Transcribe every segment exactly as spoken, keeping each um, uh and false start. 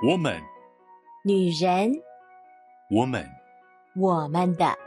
我们， 女人， 我们， 我们的。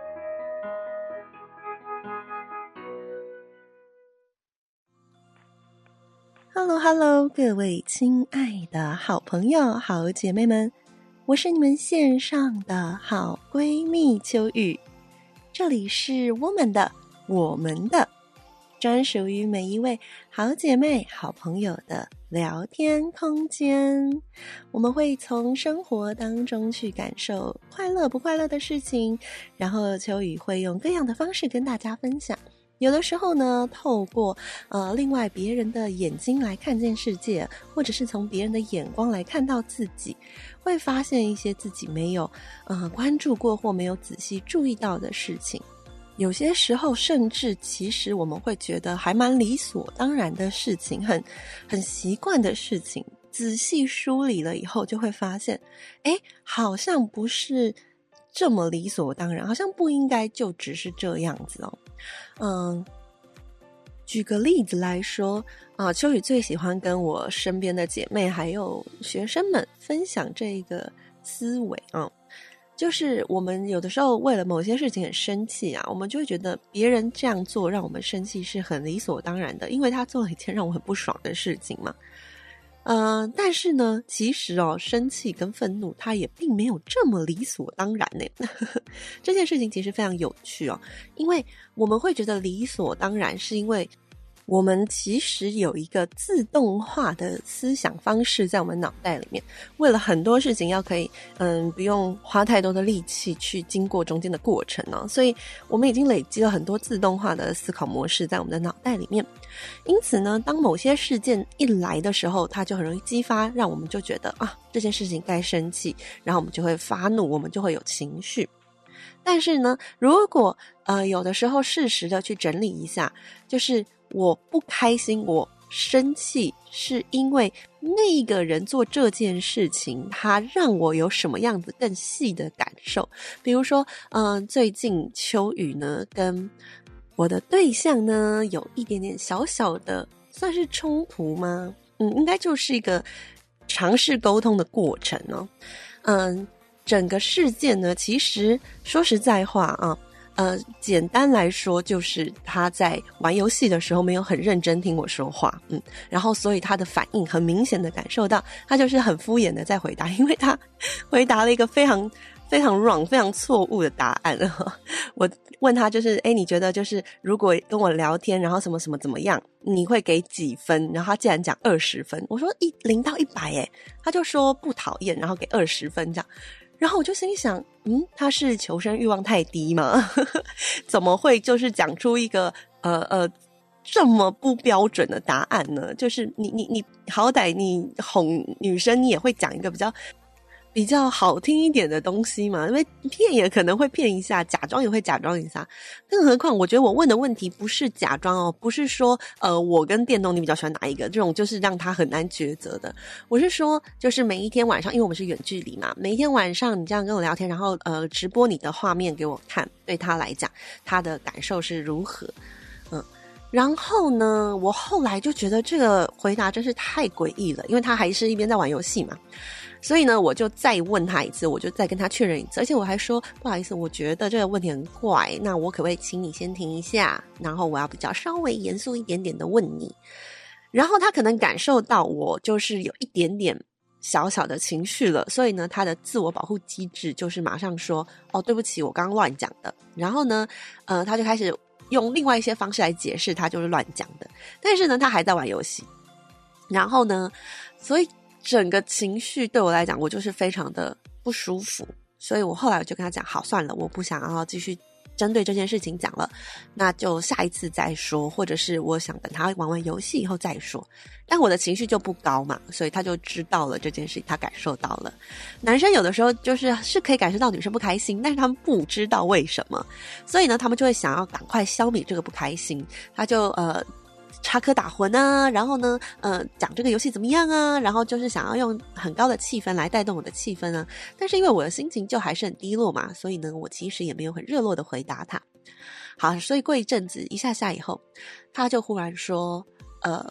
Hello Hello， 各位亲爱的好朋友、好姐妹们，我是你们线上的好闺蜜秋雨，这里是我们的我们的专属于每一位好姐妹、好朋友的聊天空间。我们会从生活当中去感受快乐不快乐的事情，然后秋雨会用各样的方式跟大家分享。有的时候呢，透过呃另外别人的眼睛来看见世界，或者是从别人的眼光来看到自己，会发现一些自己没有呃关注过或没有仔细注意到的事情。有些时候甚至其实我们会觉得还蛮理所当然的事情，很很习惯的事情，仔细梳理了以后就会发现，诶，好像不是这么理所当然，好像不应该就只是这样子哦。嗯，举个例子来说啊，秋雨最喜欢跟我身边的姐妹还有学生们分享这个思维啊，就是我们有的时候为了某些事情很生气啊，我们就会觉得别人这样做让我们生气是很理所当然的，因为他做了一件让我很不爽的事情嘛。呃，但是呢，其实哦，生气跟愤怒它也并没有这么理所当然呢。这件事情其实非常有趣哦，因为我们会觉得理所当然，是因为我们其实有一个自动化的思想方式在我们脑袋里面，为了很多事情要可以嗯不用花太多的力气去经过中间的过程呢、哦，所以我们已经累积了很多自动化的思考模式在我们的脑袋里面。因此呢，当某些事件一来的时候，它就很容易激发，让我们就觉得啊这件事情该生气，然后我们就会发怒，我们就会有情绪。但是呢，如果呃有的时候适时的去整理一下，就是我不开心，我生气是因为那个人做这件事情他让我有什么样子更细的感受。比如说嗯、呃，最近秋雨呢跟我的对象呢有一点点小小的算是冲突吗？嗯，应该就是一个尝试沟通的过程哦。嗯，整个事件呢，其实说实在话啊，呃，简单来说就是他在玩游戏的时候没有很认真听我说话，嗯，然后所以他的反应很明显的感受到，他就是很敷衍的在回答，因为他回答了一个非常非常 wrong 非常错误的答案。我问他就是诶你觉得就是如果跟我聊天然后什么什么怎么样你会给几分，然后他竟然讲二十分，我说一零到一百诶，他就说不讨厌然后给二十分这样。然后我就心里想嗯，他是求生欲望太低吗？怎么会就是讲出一个呃呃这么不标准的答案呢？就是你你你好歹你哄女生你也会讲一个比较比较好听一点的东西嘛，因为骗也可能会骗一下，假装也会假装一下。更何况我觉得我问的问题不是假装哦，不是说呃我跟电动你比较喜欢哪一个，这种就是让他很难抉择的。我是说就是每一天晚上，因为我们是远距离嘛，每一天晚上你这样跟我聊天，然后呃直播你的画面给我看，对他来讲他的感受是如何。嗯，然后呢我后来就觉得这个回答真是太诡异了，因为他还是一边在玩游戏嘛，所以呢我就再问他一次，我就再跟他确认一次，而且我还说不好意思，我觉得这个问题很怪，那我可不可以请你先停一下，然后我要比较稍微严肃一点点的问你。然后他可能感受到我就是有一点点小小的情绪了，所以呢他的自我保护机制就是马上说哦对不起我刚刚乱讲的，然后呢呃他就开始用另外一些方式来解释他就是乱讲的，但是呢他还在玩游戏。然后呢所以整个情绪对我来讲我就是非常的不舒服，所以我后来我就跟他讲好算了，我不想要继续针对这件事情讲了，那就下一次再说，或者是我想等他玩完游戏以后再说。但我的情绪就不高嘛，所以他就知道了这件事情，他感受到了。男生有的时候就是是可以感受到女生不开心，但是他们不知道为什么，所以呢他们就会想要赶快消弭这个不开心，他就呃插科打诨啊，然后呢呃讲这个游戏怎么样啊，然后就是想要用很高的气氛来带动我的气氛啊。但是因为我的心情就还是很低落嘛，所以呢我其实也没有很热络的回答他。好，所以过一阵子一下下以后，他就忽然说呃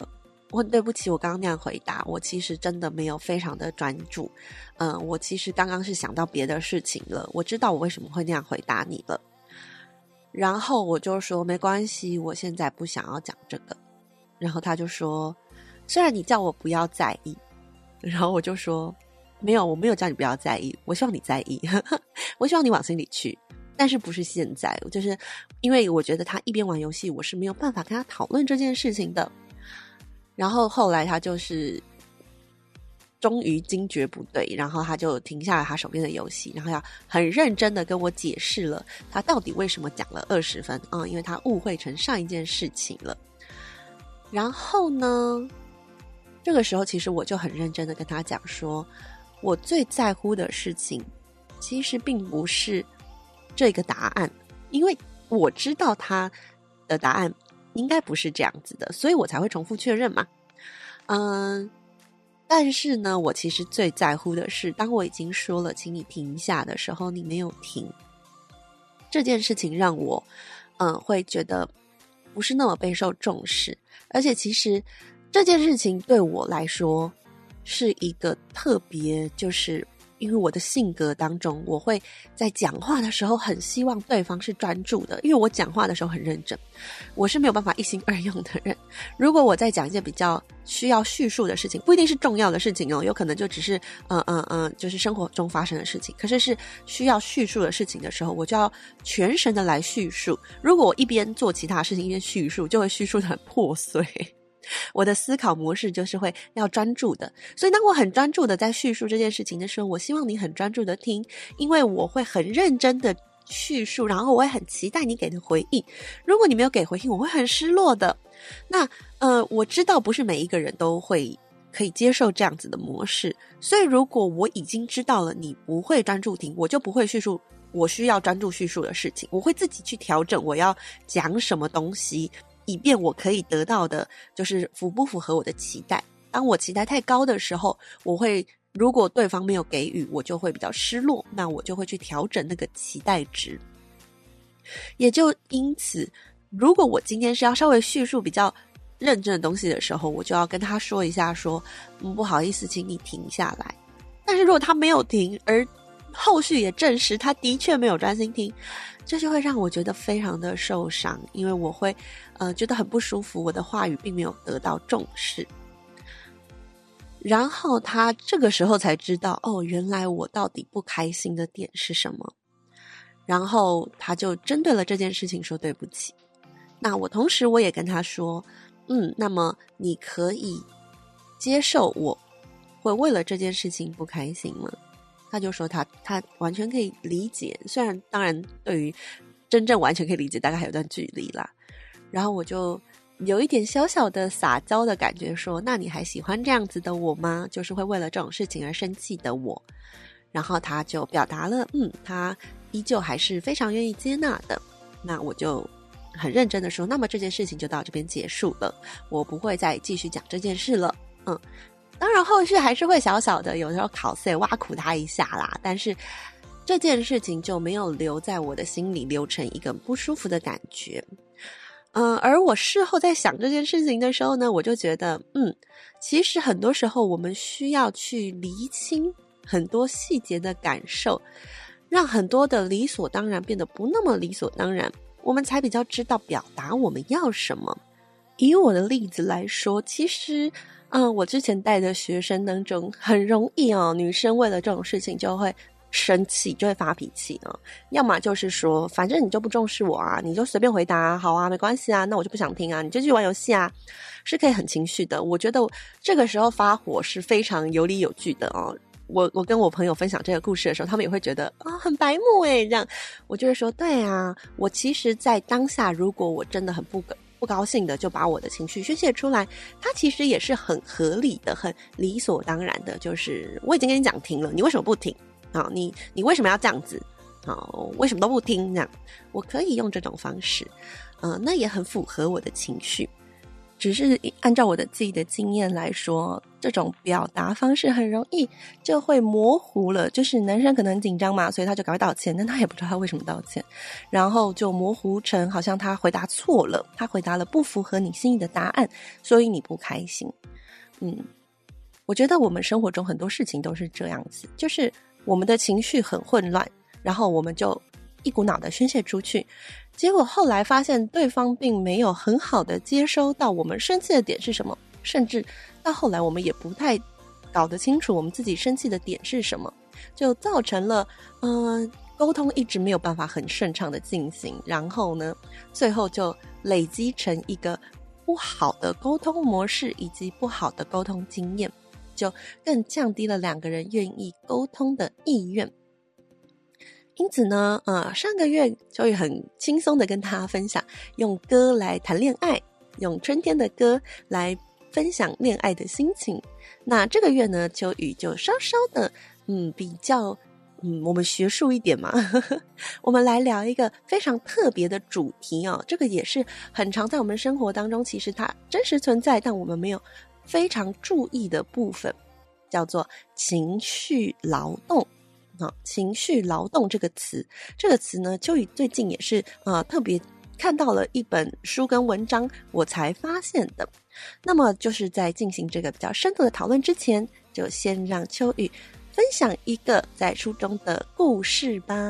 我很对不起，我刚刚那样回答，我其实真的没有非常的专注，嗯、呃，我其实刚刚是想到别的事情了，我知道我为什么会那样回答你了。然后我就说没关系，我现在不想要讲这个。然后他就说，虽然你叫我不要在意，然后我就说没有，我没有叫你不要在意，我希望你在意我希望你往心里去，但是不是现在，就是因为我觉得他一边玩游戏，我是没有办法跟他讨论这件事情的。然后后来他就是终于惊觉不对，然后他就停下了他手边的游戏，然后要很认真的跟我解释了他到底为什么讲了二十分啊、嗯，因为他误会成上一件事情了。然后呢，这个时候其实我就很认真的跟他讲说，我最在乎的事情其实并不是这个答案，因为我知道他的答案应该不是这样子的，所以我才会重复确认嘛。嗯，但是呢，我其实最在乎的是，当我已经说了请你停一下的时候，你没有停，这件事情让我嗯会觉得不是那么备受重视。而且其实这件事情对我来说是一个特别，就是因为我的性格当中，我会在讲话的时候很希望对方是专注的，因为我讲话的时候很认真，我是没有办法一心二用的人。如果我在讲一件比较需要叙述的事情，不一定是重要的事情哦，有可能就只是嗯嗯嗯，就是生活中发生的事情，可是是需要叙述的事情的时候，我就要全神的来叙述。如果我一边做其他事情一边叙述，就会叙述的很破碎。我的思考模式就是会要专注的，所以当我很专注的在叙述这件事情的时候，我希望你很专注的听，因为我会很认真的叙述，然后我会很期待你给的回应。如果你没有给回应，我会很失落的。那呃，我知道不是每一个人都会可以接受这样子的模式，所以如果我已经知道了你不会专注听，我就不会叙述我需要专注叙述的事情，我会自己去调整我要讲什么东西，以便我可以得到的就是符不符合我的期待。当我期待太高的时候，我会如果对方没有给予，我就会比较失落，那我就会去调整那个期待值。也就因此，如果我今天是要稍微叙述比较认真的东西的时候，我就要跟他说一下说嗯，不好意思，请你停下来。但是如果他没有停，而后续也证实他的确没有专心听，这就会让我觉得非常的受伤，因为我会呃觉得很不舒服，我的话语并没有得到重视。然后他这个时候才知道，哦，原来我到底不开心的点是什么。然后他就针对了这件事情说对不起。那我同时我也跟他说，嗯，那么你可以接受我会为了这件事情不开心吗？他就说他他完全可以理解，虽然当然对于真正完全可以理解大概还有段距离啦。然后我就有一点小小的撒娇的感觉说，那你还喜欢这样子的我吗？就是会为了这种事情而生气的我。然后他就表达了嗯，他依旧还是非常愿意接纳的。那我就很认真的说，那么这件事情就到这边结束了，我不会再继续讲这件事了。嗯，当然后续还是会小小的有时候考碎挖苦他一下啦，但是这件事情就没有留在我的心里，留成一个不舒服的感觉。嗯，而我事后在想这件事情的时候呢，我就觉得嗯，其实很多时候我们需要去厘清很多细节的感受，让很多的理所当然变得不那么理所当然，我们才比较知道表达我们要什么。以我的例子来说，其实嗯，我之前带的学生当中很容易哦，女生为了这种事情就会生气，就会发脾气啊、哦。要么就是说反正你就不重视我啊，你就随便回答好啊，没关系啊，那我就不想听啊，你就继续玩游戏啊，是可以很情绪的。我觉得这个时候发火是非常有理有据的哦。我我跟我朋友分享这个故事的时候，他们也会觉得啊、哦、很白目诶，这样我就会说对啊，我其实在当下如果我真的很不不高兴的就把我的情绪宣泄出来，它其实也是很合理的，很理所当然的，就是我已经跟你讲停了，你为什么不停啊？你你为什么要这样子啊？为什么都不听？这样我可以用这种方式，呃，那也很符合我的情绪。 只是按照我的自己的经验来说，这种表达方式很容易就会模糊了，就是男生可能很紧张嘛，所以他就赶快道歉，但他也不知道他为什么道歉，然后就模糊成好像他回答错了，他回答了不符合你心意的答案，所以你不开心。嗯，我觉得我们生活中很多事情都是这样子，就是我们的情绪很混乱，然后我们就一股脑的宣泄出去，结果后来发现对方并没有很好的接收到我们生气的点是什么，甚至到后来我们也不太搞得清楚我们自己生气的点是什么，就造成了呃沟通一直没有办法很顺畅的进行，然后呢最后就累积成一个不好的沟通模式以及不好的沟通经验，就更降低了两个人愿意沟通的意愿。因此呢，呃，上个月秋雨很轻松的跟大家分享，用歌来谈恋爱，用春天的歌来分享恋爱的心情。那这个月呢，秋雨就稍稍的，嗯，比较，嗯，我们学术一点嘛，呵呵，我们来聊一个非常特别的主题哦。这个也是很常在我们生活当中，其实它真实存在，但我们没有非常注意的部分，叫做情绪劳动。哦、情绪劳动这个词，这个词呢，秋雨最近也是呃特别看到了一本书跟文章，我才发现的。那么就是在进行这个比较深度的讨论之前，就先让秋雨分享一个在书中的故事吧。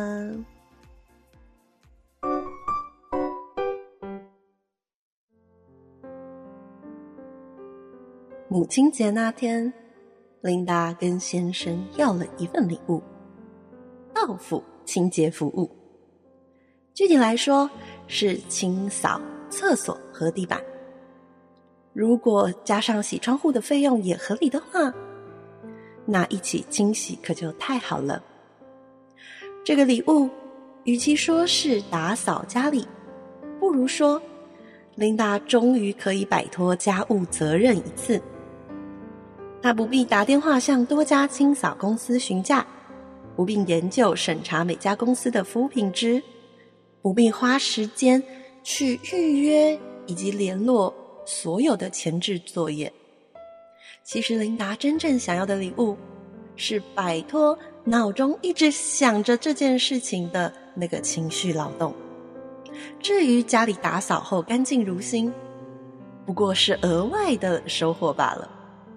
母亲节那天，琳达跟先生要了一份礼物，到府清洁服务。具体来说是清扫厕所和地板，如果加上洗窗户的费用也合理的话，那一起清洗可就太好了。这个礼物与其说是打扫家里，不如说琳达终于可以摆脱家务责任一次。她不必打电话向多家清扫公司询价，不必研究审查每家公司的服务品质，不必花时间去预约以及联络所有的前置作业。其实琳达真正想要的礼物是摆脱脑中一直想着这件事情的那个情绪劳动。至于家里打扫后干净如新，不过是额外的收获罢了。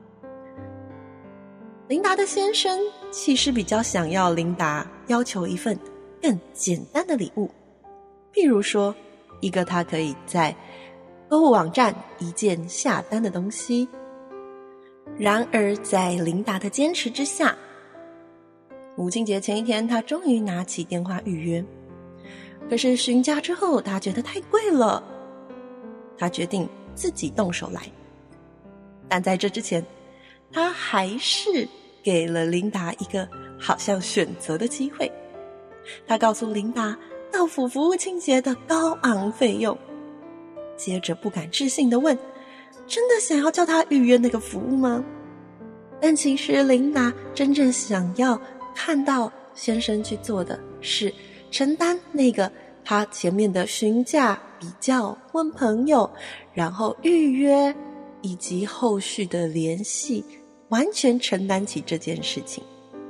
琳达的先生其实比较想要琳达要求一份更简单的礼物，譬如说一个他可以在购物网站一键下单的东西。然而在琳达的坚持之下，母亲节前一天他终于拿起电话预约，可是询价之后他觉得太贵了，他决定自己动手来。但在这之前，他还是给了琳达一个好像选择的机会。他告诉琳达到府服务清洁的高昂费用，接着不敢置信地问，真的想要叫他预约那个服务吗？但其实琳达真正想要看到先生去做的是承担那个他前面的询价、比较、问朋友，然后预约以及后续的联系，完全承担起这件事情。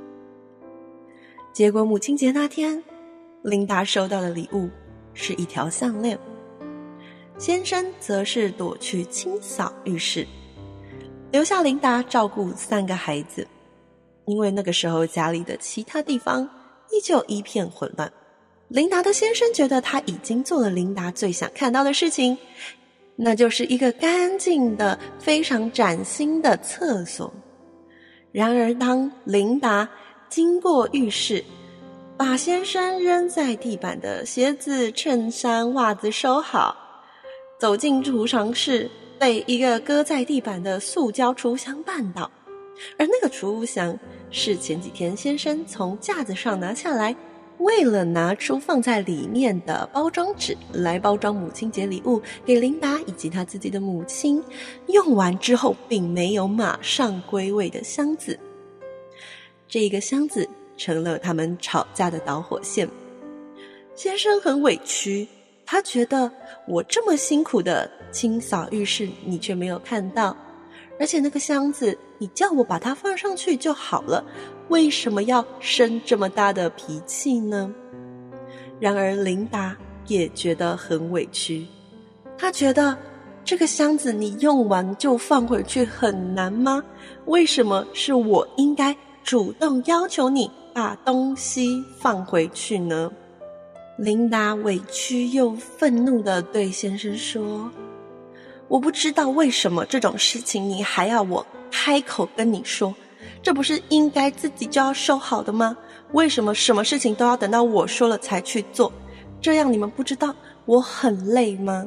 结果母亲节那天，琳达收到的礼物是一条项链，先生则是躲去清扫浴室，留下琳达照顾三个孩子。因为那个时候家里的其他地方依旧一片混乱，琳达的先生觉得他已经做了琳达最想看到的事情，那就是一个干净的非常崭新的厕所。然而当琳达经过浴室，把先生扔在地板的鞋子、衬衫、袜子收好，走进储藏室，被一个搁在地板的塑胶储物箱绊倒，而那个储物箱是前几天先生从架子上拿下来，为了拿出放在里面的包装纸来包装母亲节礼物给琳达以及她自己的母亲，用完之后并没有马上归位的箱子。这个箱子成了他们吵架的导火线。先生很委屈， 他觉得我这么辛苦的清扫浴室你却没有看到，而且那个箱子你叫我把它放上去就好了，为什么要生这么大的脾气呢？然而琳达也觉得很委屈，她觉得这个箱子你用完就放回去很难吗？为什么是我应该主动要求你把东西放回去呢？琳达委屈又愤怒地对先生说，我不知道为什么这种事情你还要我开口跟你说，这不是应该自己就要收好的吗？为什么什么事情都要等到我说了才去做？这样你们不知道我很累吗？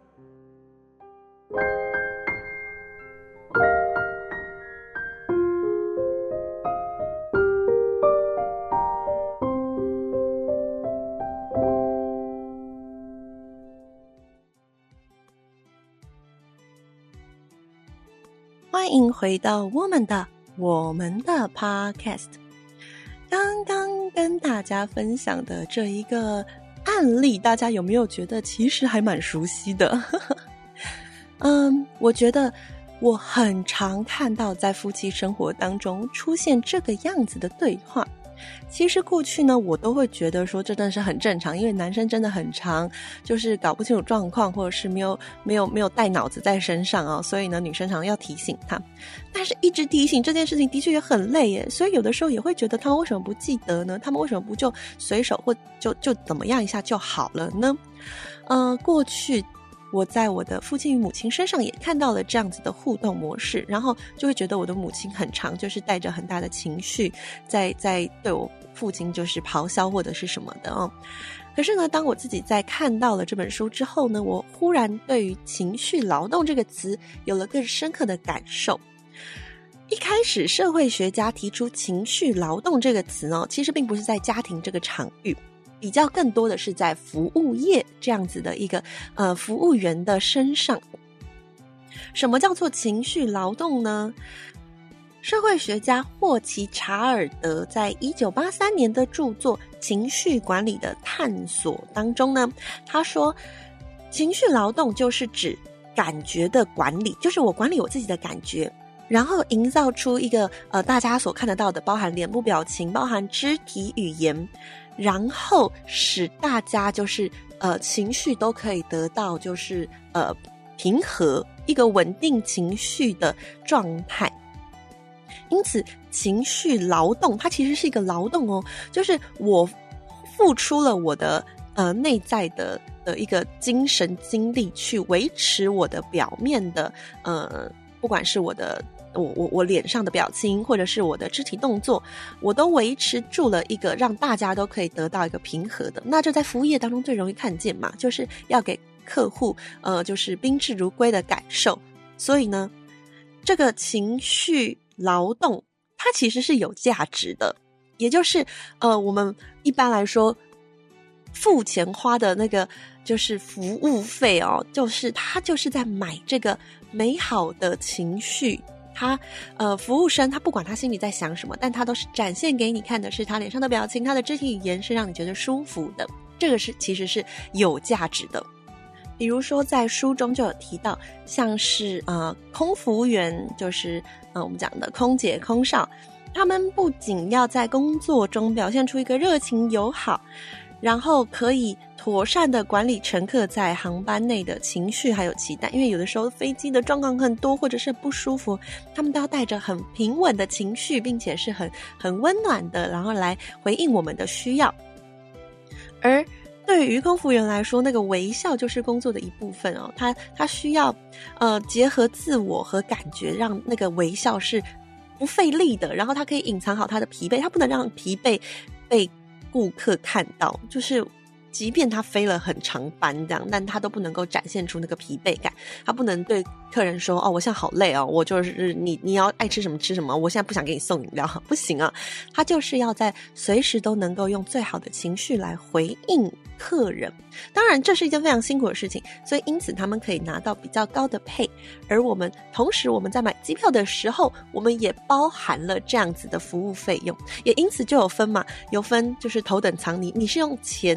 欢迎回到我们的我们的 podcast。 刚刚跟大家分享的这一个案例，大家有没有觉得其实还蛮熟悉的？嗯，我觉得我很常看到在夫妻生活当中出现这个样子的对话。其实过去呢，我都会觉得说这真的是很正常，因为男生真的很常就是搞不清楚状况，或者是没有没有没有带脑子在身上啊，所以呢女生常要提醒他，但是一直提醒这件事情的确也很累耶，所以有的时候也会觉得他们为什么不记得呢？他们为什么不就随手或就就怎么样一下就好了呢？呃，过去我在我的父亲与母亲身上也看到了这样子的互动模式，然后就会觉得我的母亲很常就是带着很大的情绪在在对我父亲就是咆哮或者是什么的哦。可是呢，当我自己在看到了这本书之后呢，我忽然对于情绪劳动这个词有了更深刻的感受。一开始社会学家提出情绪劳动这个词哦，其实并不是在家庭这个场域，比较更多的是在服务业这样子的一个呃服务员的身上。什么叫做情绪劳动呢？社会学家霍奇查尔德在一九八三年的著作《情绪管理的探索》当中呢，他说情绪劳动就是指感觉的管理，就是我管理我自己的感觉，然后营造出一个呃大家所看得到的，包含脸部表情，包含肢体语言，然后使大家就是呃情绪都可以得到就是呃平和，一个稳定情绪的状态。因此情绪劳动它其实是一个劳动哦，就是我付出了我的呃内在的的一个精神精力去维持我的表面的呃不管是我的我我我脸上的表情或者是我的肢体动作，我都维持住了一个让大家都可以得到一个平和的。那这在服务业当中最容易看见嘛，就是要给客户呃就是宾至如归的感受。所以呢，这个情绪劳动它其实是有价值的，也就是呃我们一般来说付钱花的那个就是服务费哦，就是他就是在买这个美好的情绪。他呃服务生他不管他心里在想什么，但他都是展现给你看的是他脸上的表情，他的肢体语言是让你觉得舒服的，这个是其实是有价值的。比如说在书中就有提到，像是呃空服务员，就是呃我们讲的空姐空少，他们不仅要在工作中表现出一个热情友好，然后可以妥善的管理乘客在航班内的情绪还有期待，因为有的时候飞机的状况很多或者是不舒服，他们都要带着很平稳的情绪，并且是很很温暖的，然后来回应我们的需要。而对于空服员来说，那个微笑就是工作的一部分哦，他他需要呃结合自我和感觉，让那个微笑是不费力的，然后他可以隐藏好他的疲惫，他不能让疲惫被顾客看到，就是即便他飞了很长班这样，但他都不能够展现出那个疲惫感，他不能对客人说哦我现在好累哦，我就是你你要爱吃什么吃什么，我现在不想给你送饮料，不行啊，他就是要在随时都能够用最好的情绪来回应客人。当然这是一件非常辛苦的事情，所以因此他们可以拿到比较高的配，而我们同时我们在买机票的时候，我们也包含了这样子的服务费用，也因此就有分嘛，有分就是头等舱，你你是用钱去买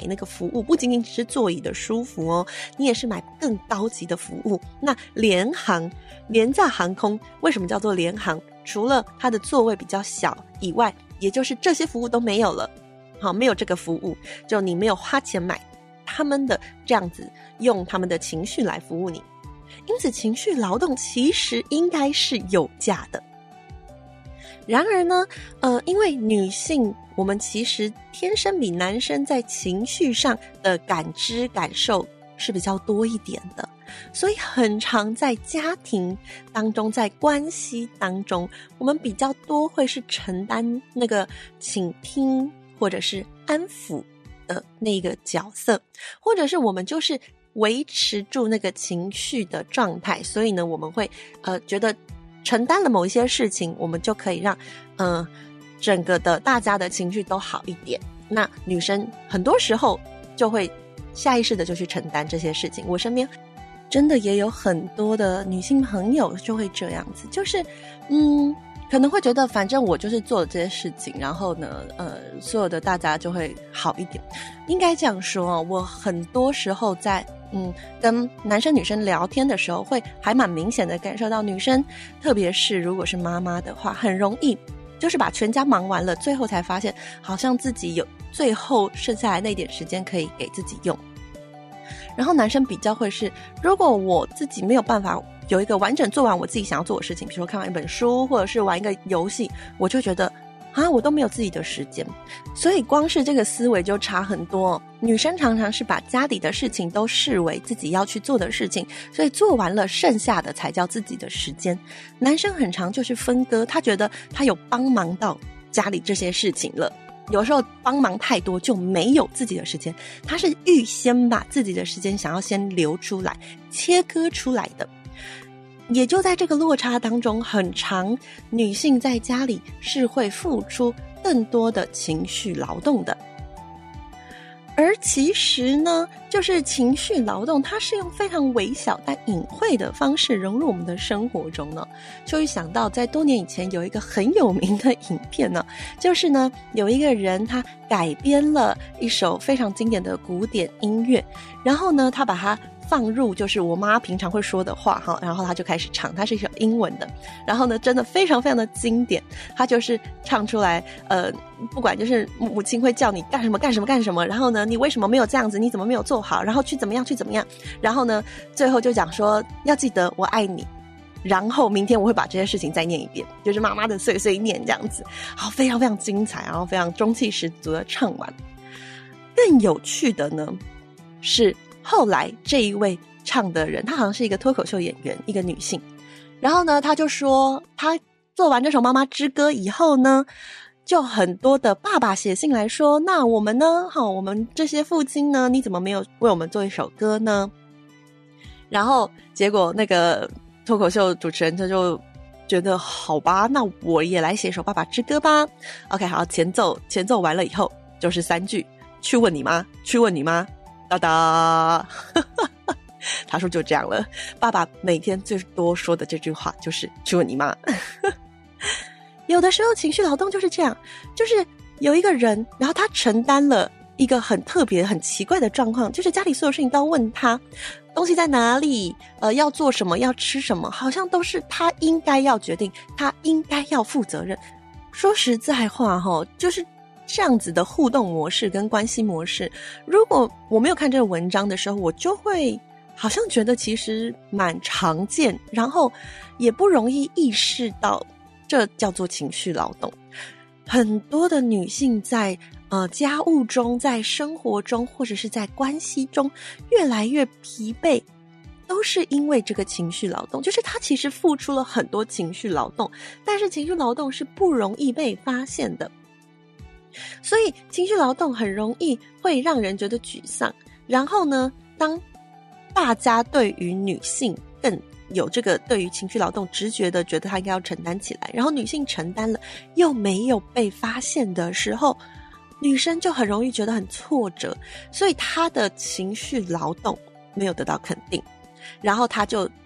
买那个服务，不仅仅只是座椅的舒服哦，你也是买更高级的服务。那联航廉价航空为什么叫做联航？除了它的座位比较小以外，也就是这些服务都没有了，好，没有这个服务，就你没有花钱买他们的这样子，用他们的情绪来服务你。因此情绪劳动其实应该是有价的。然而呢呃，因为女性我们其实天生比男生在情绪上的感知感受是比较多一点的，所以很常在家庭当中，在关系当中，我们比较多会是承担那个倾听或者是安抚的那个角色，或者是我们就是维持住那个情绪的状态，所以呢我们会呃觉得承担了某一些事情，我们就可以让呃整个的大家的情绪都好一点。那女生很多时候就会下意识的就去承担这些事情。我身边真的也有很多的女性朋友就会这样子，就是嗯可能会觉得反正我就是做了这些事情，然后呢呃所有的大家就会好一点。应该这样说，我很多时候在嗯，跟男生女生聊天的时候，会还蛮明显的感受到女生，特别是如果是妈妈的话，很容易就是把全家忙完了，最后才发现好像自己有最后剩下来那点时间可以给自己用。然后男生比较会是，如果我自己没有办法有一个完整做完我自己想要做的事情，比如说看完一本书或者是玩一个游戏，我就觉得啊，我都没有自己的时间。所以光是这个思维就差很多。女生常常是把家里的事情都视为自己要去做的事情，所以做完了剩下的才叫自己的时间。男生很常就是分割，他觉得他有帮忙到家里这些事情了，有时候帮忙太多就没有自己的时间，他是预先把自己的时间想要先留出来，切割出来的。也就在这个落差当中，很常女性在家里是会付出更多的情绪劳动的。而其实呢，就是情绪劳动它是用非常微小但隐晦的方式融入我们的生活中呢。就会想到在多年以前有一个很有名的影片呢，就是呢有一个人他改编了一首非常经典的古典音乐，然后呢他把它放入就是我妈平常会说的话哈，然后他就开始唱，它是一首英文的，然后呢真的非常非常的经典，他就是唱出来呃，不管就是母亲会叫你干什么干什么干什么，然后呢你为什么没有这样子，你怎么没有做好，然后去怎么样去怎么样，然后呢最后就讲说要记得我爱你，然后明天我会把这些事情再念一遍，就是妈妈的碎碎念这样子，好，非常非常精彩，然后非常中气十足的唱完。更有趣的呢是后来这一位唱的人，她好像是一个脱口秀演员，一个女性，然后呢她就说她做完这首妈妈之歌以后呢，就很多的爸爸写信来说，那我们呢好，我们这些父亲呢，你怎么没有为我们做一首歌呢？然后结果那个脱口秀主持人他就觉得好吧，那我也来写一首爸爸之歌吧。 OK 好，前奏前奏完了以后就是三句，去问你妈，去问你妈，哒哒他说就这样了，爸爸每天最多说的这句话就是去问你妈有的时候情绪劳动就是这样，就是有一个人，然后他承担了一个很特别很奇怪的状况，就是家里所有事情都要问他，东西在哪里，呃，要做什么，要吃什么，好像都是他应该要决定，他应该要负责任。说实在话齁，就是这样子的互动模式跟关系模式，如果我没有看这个文章的时候，我就会好像觉得其实蛮常见，然后也不容易意识到这叫做情绪劳动。很多的女性在呃家务中，在生活中，或者是在关系中越来越疲惫，都是因为这个情绪劳动，就是她其实付出了很多情绪劳动，但是情绪劳动是不容易被发现的，所以情绪劳动很容易会让人觉得沮丧。然后呢，当大家对于女性更有这个对于情绪劳动直觉的觉得她应该要承担起来，然后女性承担了又没有被发现的时候，女生就很容易觉得很挫折，所以她的情绪劳动没有得到肯定，然后她就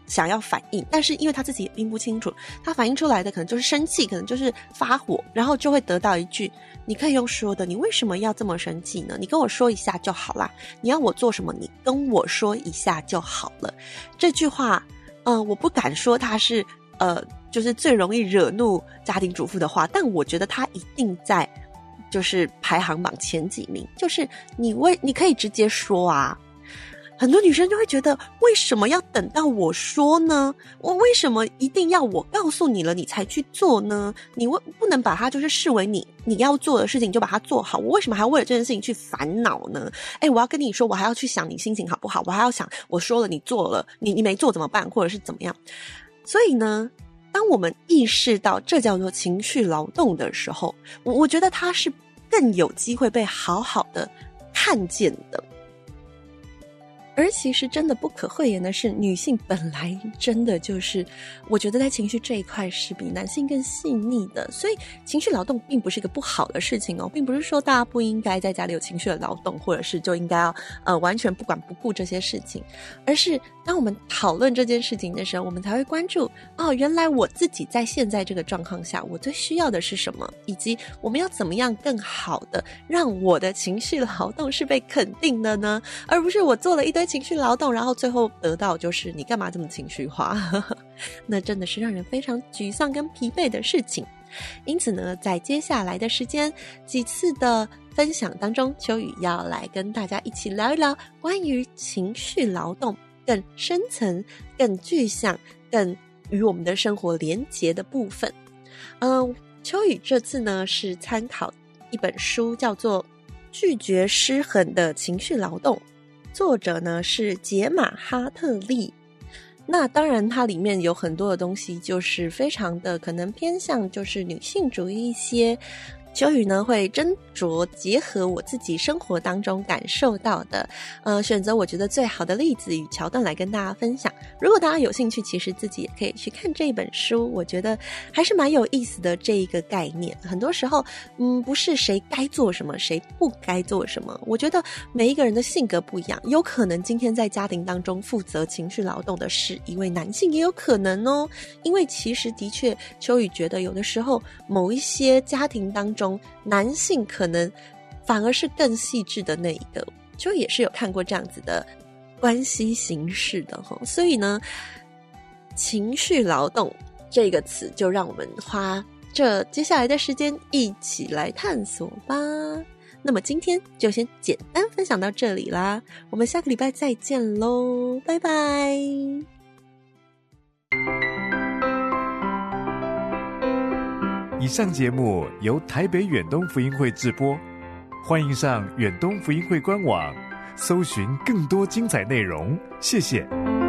想要反应，但是因为他自己也并不清楚，他反应出来的可能就是生气，可能就是发火，然后就会得到一句你可以用说的，你为什么要这么生气呢？你跟我说一下就好啦，你要我做什么你跟我说一下就好了。这句话呃，我不敢说它是呃，就是最容易惹怒家庭主妇的话，但我觉得它一定在就是排行榜前几名，就是你为你可以直接说啊。很多女生就会觉得为什么要等到我说呢？我为什么一定要我告诉你了你才去做呢？你为不能把它就是视为你你要做的事情就把它做好，我为什么还要为了这件事情去烦恼呢？诶，我要跟你说，我还要去想你心情好不好，我还要想我说了你做了你你没做怎么办，或者是怎么样。所以呢，当我们意识到这叫做情绪劳动的时候，我我觉得它是更有机会被好好的看见的。而其实真的不可讳言的是，女性本来真的就是我觉得在情绪这一块是比男性更细腻的，所以情绪劳动并不是一个不好的事情哦，并不是说大家不应该在家里有情绪的劳动，或者是就应该要呃完全不管不顾这些事情，而是当我们讨论这件事情的时候，我们才会关注哦，原来我自己在现在这个状况下我最需要的是什么，以及我们要怎么样更好的让我的情绪劳动是被肯定的呢？而不是我做了一堆情绪劳动，然后最后得到就是你干嘛这么情绪化那真的是让人非常沮丧跟疲惫的事情。因此呢，在接下来的时间几次的分享当中，秋雨要来跟大家一起聊一聊关于情绪劳动更深层更具象更与我们的生活连结的部分。嗯，秋雨这次呢是参考一本书，叫做《拒绝失衡的情绪劳动》，作者呢是杰玛哈特利。那当然它里面有很多的东西就是非常的可能偏向就是女性主义一些，秋雨呢会斟酌结合我自己生活当中感受到的呃，选择我觉得最好的例子与桥段来跟大家分享。如果大家有兴趣，其实自己也可以去看这本书，我觉得还是蛮有意思的。这一个概念很多时候嗯，不是谁该做什么谁不该做什么，我觉得每一个人的性格不一样，有可能今天在家庭当中负责情绪劳动的是一位男性，也有可能哦。因为其实的确秋雨觉得有的时候某一些家庭当中男性可能反而是更细致的那一个，就也是有看过这样子的关系形式的。所以呢，情绪劳动这个词就让我们花这接下来的时间一起来探索吧。那么今天就先简单分享到这里啦，我们下个礼拜再见咯，拜拜。 以上节目由台北远东福音会制播，欢迎上远东福音会官网搜寻更多精彩内容，谢谢。